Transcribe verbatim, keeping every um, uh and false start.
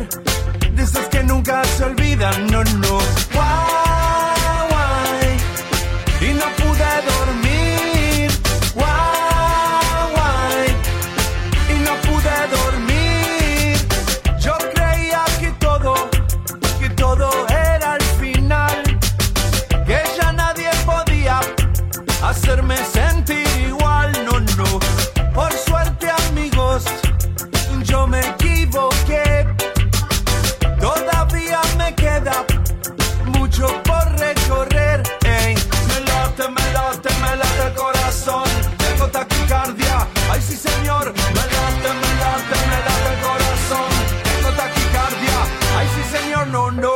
de esas que nunca se olvidan, no, no. Guay, guay, y no pude dormir. Guay, guay, y no pude dormir. Yo creía que todo, que todo era el final, que ya nadie podía hacerme sentir igual, no, no. Por suerte, amigos, yo me equivoqué. Todavía me queda mucho por recorrer. Ey, me late, me late, me late el corazón. Tengo taquicardia, ay sí señor. Me late, me late, me late el corazón. Tengo taquicardia, ay sí señor, no, no.